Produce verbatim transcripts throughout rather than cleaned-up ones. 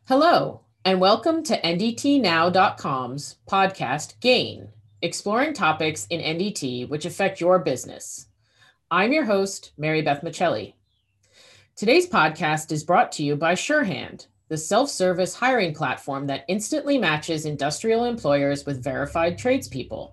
Hello, and welcome to N D T Now dot com's podcast Gain, exploring topics in N D T which affect your business. I'm your host, Mary Beth Michelli. Today's podcast is brought to you by Surehand, the self-service hiring platform that instantly matches industrial employers with verified tradespeople.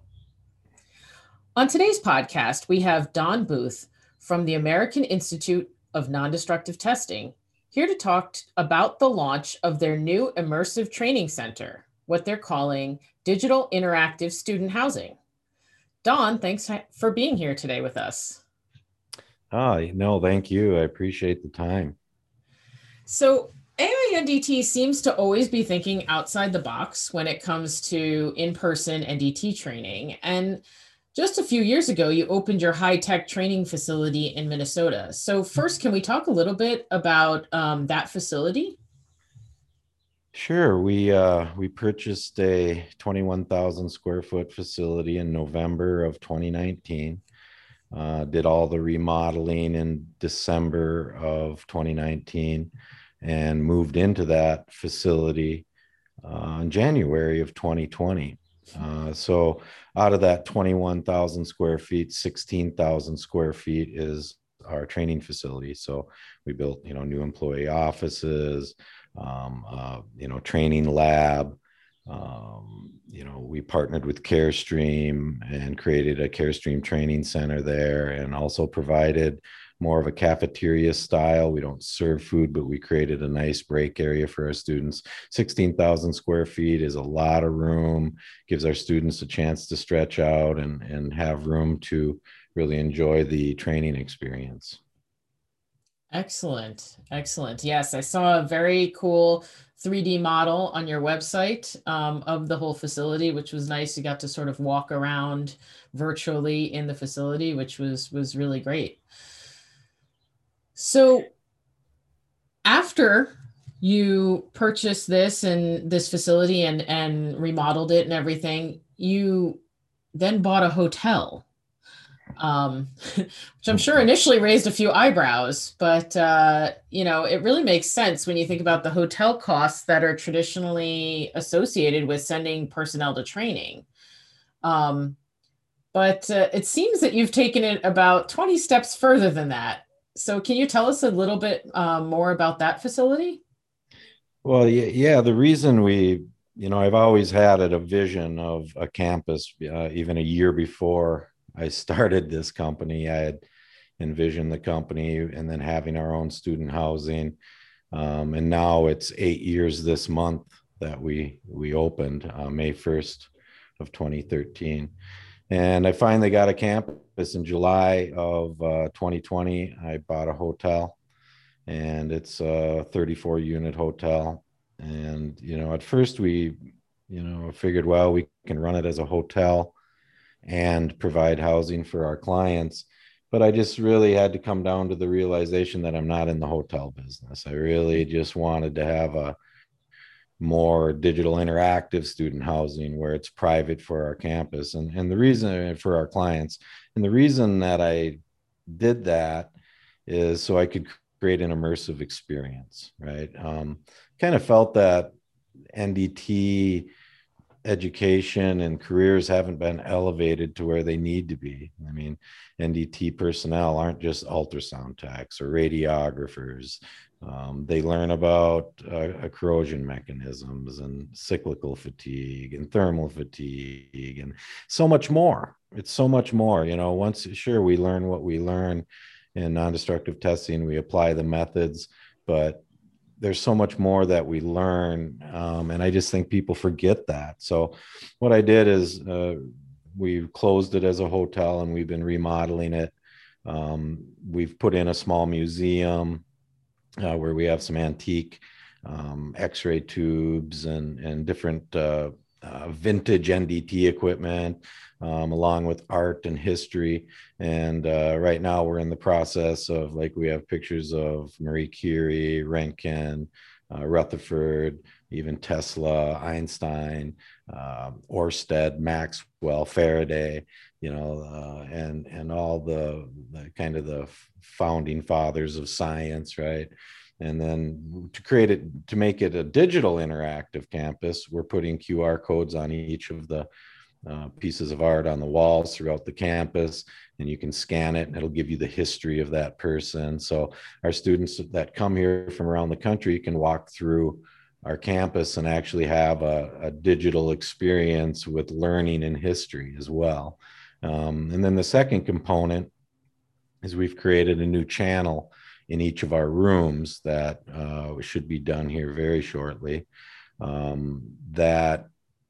On today's podcast, we have Don Booth from the American Institute of Non-Destructive Testing here to talk t- about the launch of their new immersive training center, what they're calling digital interactive student housing. Don, thanks for being here today with us. Ah, no, thank you. I appreciate the time. So, A I N D T seems to always be thinking outside the box when it comes to in person N D T training. And just a few years ago, you opened your high tech training facility in Minnesota. So, first, can we talk a little bit about um, that facility? Sure, we uh, we purchased a twenty-one thousand square foot facility in November of twenty nineteen. Uh, did all the remodeling in December of twenty nineteen and moved into that facility uh, in January of twenty twenty. Uh, so out of that twenty-one thousand square feet, sixteen thousand square feet is our training facility. So we built, you know, new employee offices, um, uh, you know, training lab. Um, you know, we partnered with CareStream and created a CareStream training center there, and also provided more of a cafeteria style. We don't serve food, but we created a nice break area for our students. sixteen thousand square feet is a lot of room, gives our students a chance to stretch out and, and have room to really enjoy the training experience. Excellent. Excellent. Yes, I saw a very cool three D model on your website um, of the whole facility, which was nice. You got to sort of walk around virtually in the facility, which was was really great. So after you purchased this and this facility and and remodeled it and everything, you then bought a hotel, um, which I'm sure initially raised a few eyebrows, but uh, you know, it really makes sense when you think about the hotel costs that are traditionally associated with sending personnel to training. Um, but uh, it seems that you've taken it about twenty steps further than that. So can you tell us a little bit uh, more about that facility? Well, yeah, yeah. The reason we, you know, I've always had a vision of a campus, uh, even a year before I started this company. I had envisioned the company and then having our own student housing. Um, and now it's eight years this month that we we opened, uh, May first of twenty thirteen. And I finally got a campus in July of uh, twenty twenty. I bought a hotel, and it's a thirty-four unit hotel. And, you know, at first we, you know, figured, well, we can run it as a hotel and provide housing for our clients. But I just really had to come down to the realization that I'm not in the hotel business. I really just wanted to have a more digital interactive student housing where it's private for our campus and, and the reason for our clients. And the reason that I did that is so I could create an immersive experience, right? Um, kind of felt that N D T education and careers haven't been elevated to where they need to be. I mean, N D T personnel aren't just ultrasound techs or radiographers. Um, they learn about uh, corrosion mechanisms and cyclical fatigue and thermal fatigue and so much more. It's so much more. You know, once, sure, we learn what we learn in non-destructive testing, we apply the methods, but there's so much more that we learn. Um, and I just think people forget that. So what I did is uh, we closed it as a hotel and we've been remodeling it. Um, we've put in a small museum uh, where we have some antique um, x-ray tubes and, and different uh, uh, vintage N D T equipment, um, along with art and history. And uh, right now we're in the process of, like, we have pictures of Marie Curie, Röntgen, uh, Rutherford, even Tesla, Einstein, uh, Orsted, Maxwell, Faraday, you know, uh, and and all the, the kind of the founding fathers of science, right? And then to create it, to make it a digital interactive campus, we're putting Q R codes on each of the uh, pieces of art on the walls throughout the campus, and you can scan it and it'll give you the history of that person. So our students that come here from around the country can walk through our campus and actually have a, a digital experience with learning and history as well. Um, and then the second component is we've created a new channel in each of our rooms that uh, should be done here very shortly, um, that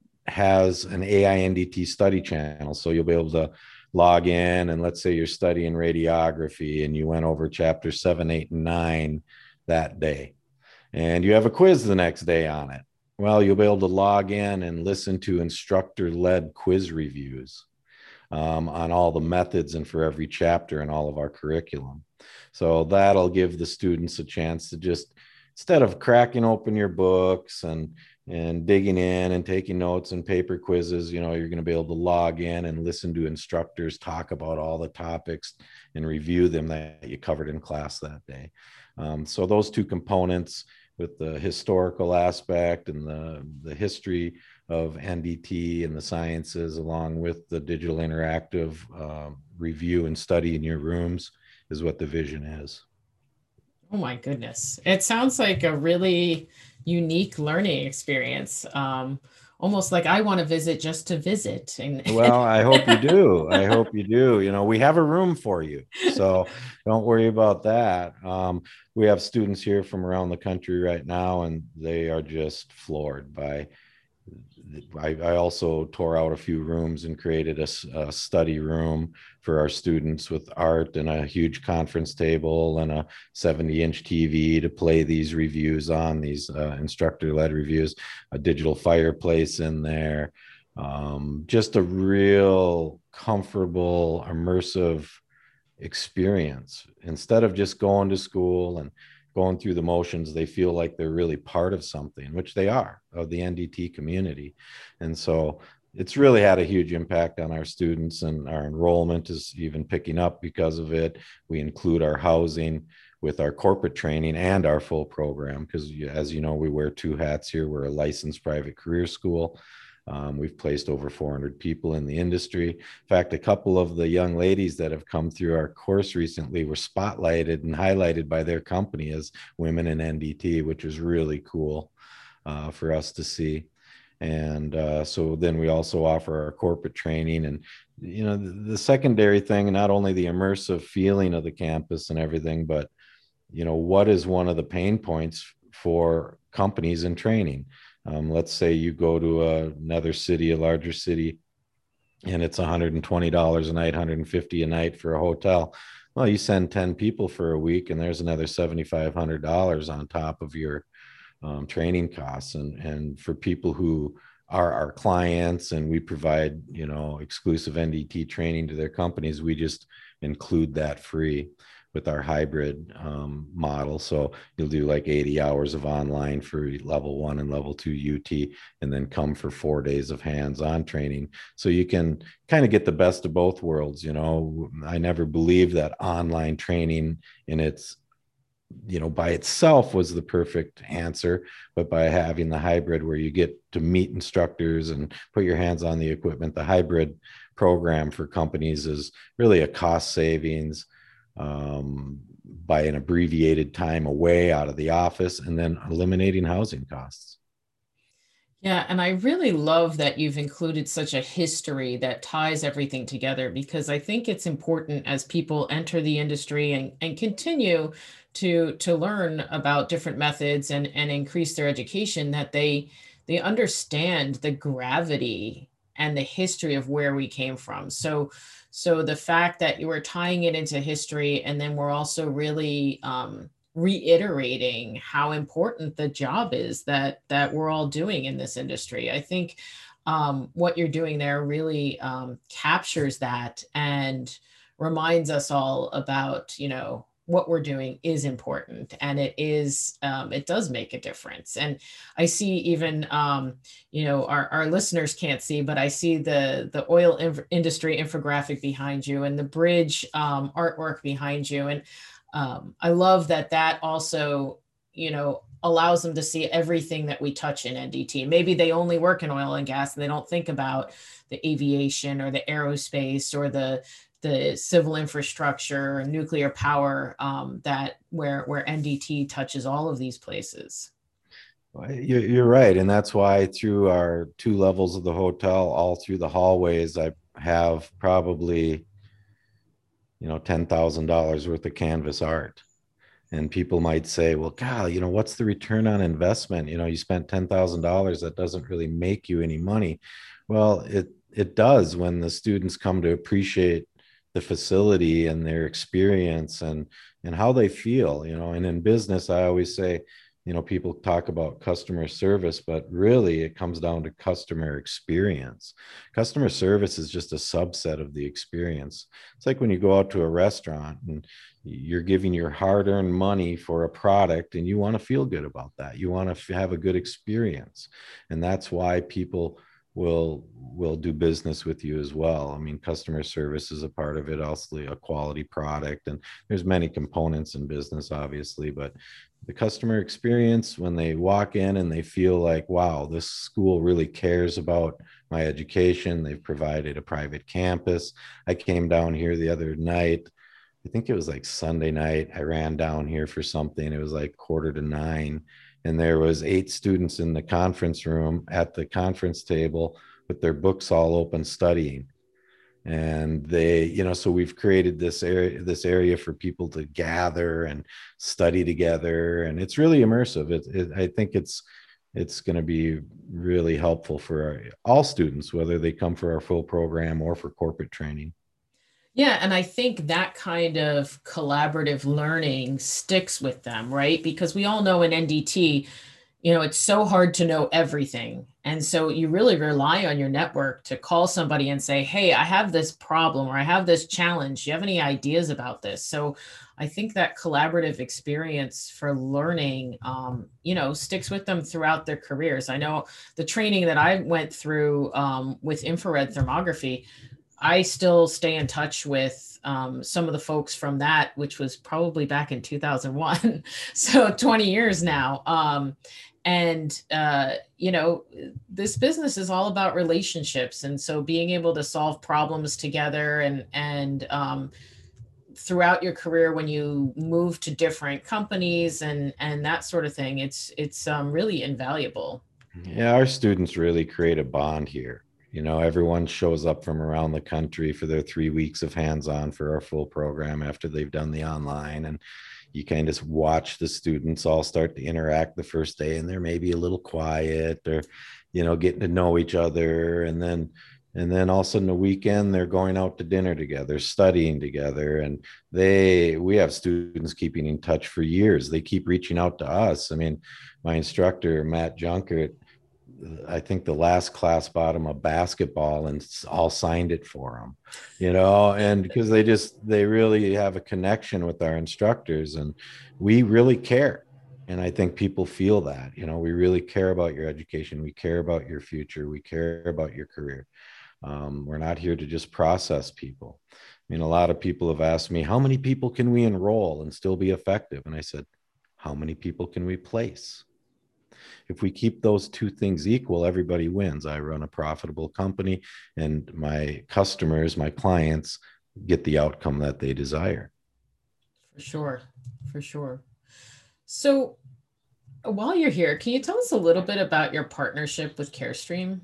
has an A I N D T study channel. So you'll be able to log in, and let's say you're studying radiography and you went over chapter seven, eight, and nine that day, and you have a quiz the next day on it. Well, you'll be able to log in and listen to instructor-led quiz reviews um, on all the methods and for every chapter in all of our curriculum. So that'll give the students a chance to just, instead of cracking open your books and and digging in and taking notes and paper quizzes, you know, you're going to be able to log in and listen to instructors talk about all the topics and review them that you covered in class that day. Um, so those two components, with the historical aspect and the, the history of N D T and the sciences, along with the digital interactive uh, review and study in your rooms, is what the vision is. Oh my goodness. It sounds like a really unique learning experience. Um, almost like I want to visit just to visit. And well, I hope you do. I hope you do. You know, we have a room for you, so don't worry about that. Um, we have students here from around the country right now, and they are just floored by. I, I also tore out a few rooms and created a, a study room for our students with art and a huge conference table and a seventy inch T V to play these reviews on, these uh, instructor-led reviews, a digital fireplace in there. Um, just a real comfortable, immersive experience. Instead of just going to school and going through the motions, they feel like they're really part of something, which they are, of the N D T community. And so it's really had a huge impact on our students, and our enrollment is even picking up because of it. We include our housing with our corporate training and our full program, because as you know, we wear two hats here. We're a licensed private career school. Um, we've placed over four hundred people in the industry. In fact, a couple of the young ladies that have come through our course recently were spotlighted and highlighted by their company as women in N D T, which is really cool uh, for us to see. And uh, so then we also offer our corporate training. And, you know, the, the secondary thing, not only the immersive feeling of the campus and everything, but, you know, what is one of the pain points for companies in training? Um, let's say you go to a, another city, a larger city, and it's one hundred twenty dollars a night, one hundred fifty dollars a night for a hotel. Well, you send ten people for a week, and there's another seven thousand five hundred dollars on top of your um, training costs. And, and for people who are our clients and we provide, you know, exclusive N D T training to their companies, we just include that free with our hybrid um, model. So you'll do like eighty hours of online for level one and level two U T, and then come for four days of hands-on training. So you can kind of get the best of both worlds. You know, I never believed that online training in its, you know, by itself was the perfect answer, but by having the hybrid where you get to meet instructors and put your hands on the equipment, the hybrid program for companies is really a cost savings um, by an abbreviated time away out of the office, and then eliminating housing costs. Yeah, and I really love that you've included such a history that ties everything together, because I think it's important as people enter the industry and, and continue to to learn about different methods and, and increase their education, that they they understand the gravity and the history of where we came from. So so the fact that you were tying it into history, and then we're also really um, reiterating how important the job is that that we're all doing in this industry. I think um, what you're doing there really um, captures that and reminds us all about, you know, what we're doing is important, and it is um, it does make a difference. And I see even um, you know, our, our listeners can't see, but I see the the oil inf- industry infographic behind you and the bridge um, artwork behind you. And um, I love that that also you know, allows them to see everything that we touch in N D T. Maybe they only work in oil and gas and they don't think about the aviation or the aerospace or the the civil infrastructure and nuclear power, um, that where where N D T touches all of these places. You're, you're right. And that's why through our two levels of the hotel, all through the hallways, I have probably, you know, ten thousand dollars worth of canvas art. And people might say, well, God, you know, what's the return on investment? You know, you spent ten thousand dollars, that doesn't really make you any money. Well, it, it does when the students come to appreciate the facility and their experience and, and how they feel, you know, and in business, I always say, you know, people talk about customer service, but really it comes down to customer experience. Customer service is just a subset of the experience. It's like when you go out to a restaurant and you're giving your hard-earned money for a product and you want to feel good about that. You want to have a good experience. And that's why people will will do business with you as well. I mean, customer service is a part of it, also a quality product. And there's many components in business, obviously, but the customer experience when they walk in and they feel like, wow, this school really cares about my education. They've provided a private campus. I came down here the other night. I think it was like Sunday night. I ran down here for something. It was like quarter to nine. And there was eight students in the conference room at the conference table with their books all open studying. And they, you know, so we've created this area, this area for people to gather and study together. And it's really immersive. It, it, I think it's, it's going to be really helpful for our, all students, whether they come for our full program or for corporate training. Yeah, and I think that kind of collaborative learning sticks with them, right? Because we all know in N D T, you know, it's so hard to know everything. And so you really rely on your network to call somebody and say, hey, I have this problem or I have this challenge. Do you have any ideas about this? So I think that collaborative experience for learning, um, you know, sticks with them throughout their careers. I know the training that I went through um, with infrared thermography, I still stay in touch with um, some of the folks from that, which was probably back in two thousand one. So twenty years now. Um, and, uh, you know, this business is all about relationships. And so being able to solve problems together and, and, um, throughout your career, when you move to different companies and, and that sort of thing, it's, it's um, really invaluable. Yeah, our students really create a bond here. You know, everyone shows up from around the country for their three weeks of hands-on for our full program after they've done the online. And you kind of watch the students all start to interact the first day, and they're maybe a little quiet or, you know, getting to know each other. And then, and then all of a sudden the weekend, they're going out to dinner together, studying together. And they, we have students keeping in touch for years. They keep reaching out to us. I mean, my instructor, Matt Junkert, I think the last class bought him a basketball and all signed it for him, you know, and because they just, they really have a connection with our instructors and we really care. And I think people feel that, you know, we really care about your education. We care about your future. We care about your career. Um, we're not here to just process people. I mean, a lot of people have asked me, how many people can we enroll and still be effective? And I said, how many people can we place? If we keep those two things equal, everybody wins. I run a profitable company and my customers, my clients get the outcome that they desire. For sure. For sure. So while you're here, can you tell us a little bit about your partnership with Carestream?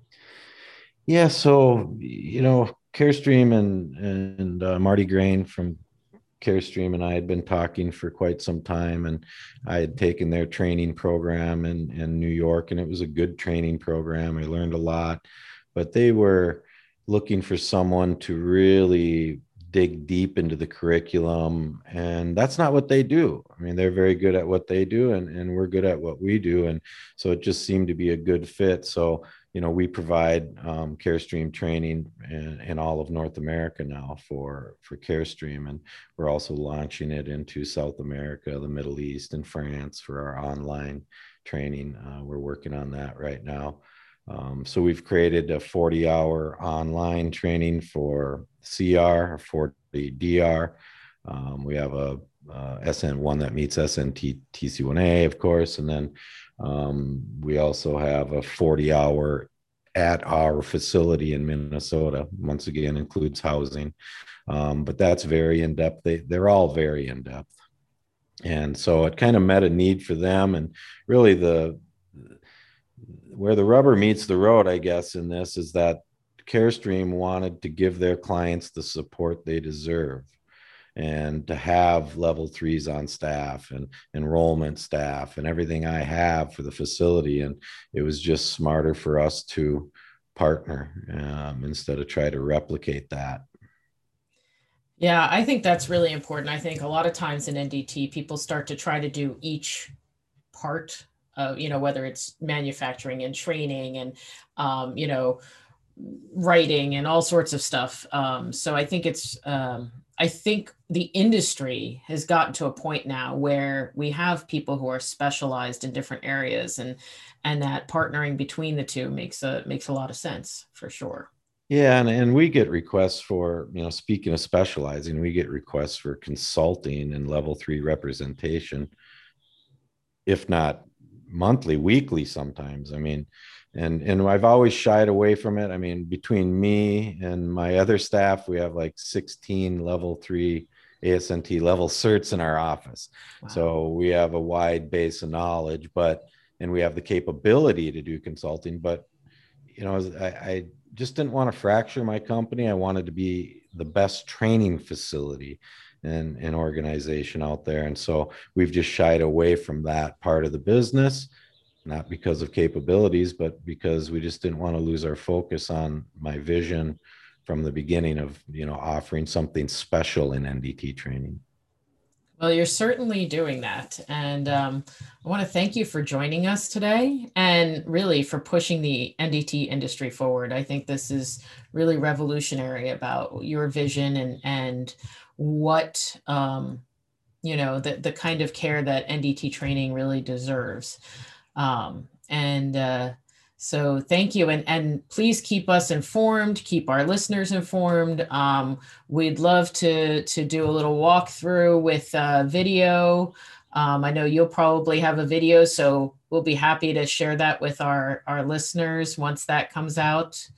Yeah, so you know, Carestream and and uh, Marty Grain from Carestream and I had been talking for quite some time, and I had taken their training program in, in New York, and it was a good training program. I learned a lot, but they were looking for someone to really dig deep into the curriculum, and that's not what they do. I mean, they're very good at what they do, and, and we're good at what we do, and so it just seemed to be a good fit. So you know, we provide um, Carestream training in, in all of North America now for, for Carestream. And we're also launching it into South America, the Middle East, and France for our online training. Uh, we're working on that right now. Um, so we've created a forty hour online training for C R, for the D R. Um, we have a uh, S N one that meets S N T T C one A, of course. And then um, we also have a forty hour at our facility in Minnesota. Once again, includes housing. Um, but that's very in depth. They, they're all very in depth. And so it kind of met a need for them. And really, the where the rubber meets the road, I guess, in this is that Carestream wanted to give their clients the support they deserve and to have level threes on staff and enrollment staff and everything I have for the facility. And it was just smarter for us to partner um, instead of try to replicate that. Yeah, I think that's really important. I think a lot of times in N D T, people start to try to do each part of, you know, whether it's manufacturing and training and, um, you know, writing and all sorts of stuff. Um, so I think it's, um, I think the industry has gotten to a point now where we have people who are specialized in different areas, and and that partnering between the two makes a makes a lot of sense for sure. Yeah, and, and we get requests for, you know, speaking of specializing, we get requests for consulting and level three representation, if not monthly, weekly sometimes. I mean, and and I've always shied away from it. I mean, between me and my other staff, we have like sixteen level three A S N T level certs in our office. Wow. So we have a wide base of knowledge, but and we have the capability to do consulting. But you know, I, I just didn't want to fracture my company. I wanted to be the best training facility and an organization out there. And so we've just shied away from that part of the business, not because of capabilities, but because we just didn't want to lose our focus on my vision from the beginning of, you know, offering something special in N D T training. Well, you're certainly doing that. And um, I want to thank you for joining us today and really for pushing the N D T industry forward. I think this is really revolutionary about your vision and, and what, um, you know, the, the kind of care that N D T training really deserves. Um, and uh, so thank you. And, and please keep us informed, keep our listeners informed. Um, we'd love to, to do a little walkthrough with uh, video. Um, I know you'll probably have a video, so we'll be happy to share that with our, our listeners once that comes out.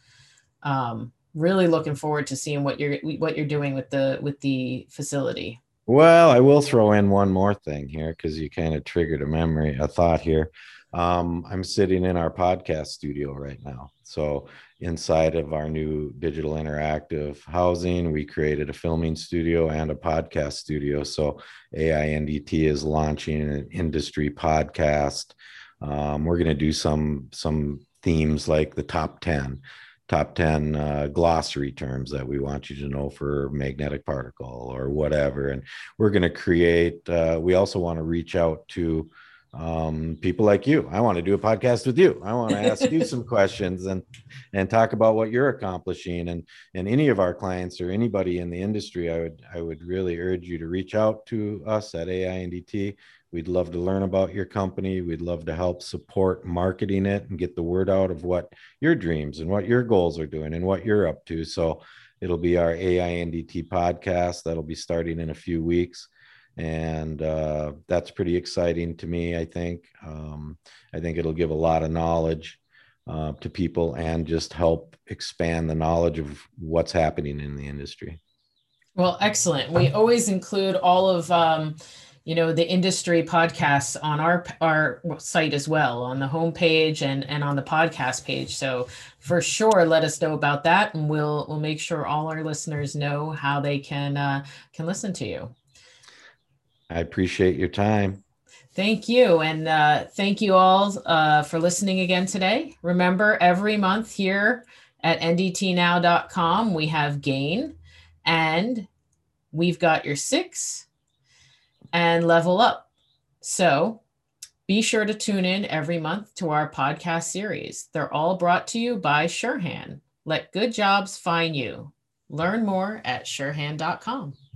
Um, really looking forward to seeing what you're, what you're doing with the, with the facility. Well, I will throw in one more thing here because you kind of triggered a memory, a thought here. Um, I'm sitting in our podcast studio right now. So inside of our new digital interactive housing, we created a filming studio and a podcast studio. So A I N D T is launching an industry podcast. Um, we're going to do some some themes like the top ten. top ten uh, glossary terms that we want you to know for magnetic particle or whatever. And we're going to create, uh, we also want to reach out to um, people like you. I want to do a podcast with you. I want to ask you some questions and, and talk about what you're accomplishing. And, and any of our clients or anybody in the industry, I would, I would really urge you to reach out to us at A I N D T. We'd love to learn about your company. We'd love to help support marketing it and get the word out of what your dreams and what your goals are doing and what you're up to. So it'll be our A I N D T podcast that'll be starting in a few weeks. And uh, that's pretty exciting to me, I think. Um, I think it'll give a lot of knowledge uh, to people and just help expand the knowledge of what's happening in the industry. Well, excellent. We always include all of um, you know, the industry podcasts on our our site as well, on the homepage and and on the podcast page. So for sure, let us know about that, and we'll we'll make sure all our listeners know how they can uh, can listen to you. I appreciate your time. Thank you. And uh, thank you all uh, for listening again today. Remember, every month here at N D T now dot com, we have Gain, and we've got your six and Level Up. So be sure to tune in every month to our podcast series. They're all brought to you by Surehan. Let good jobs find you. Learn more at surehan dot com.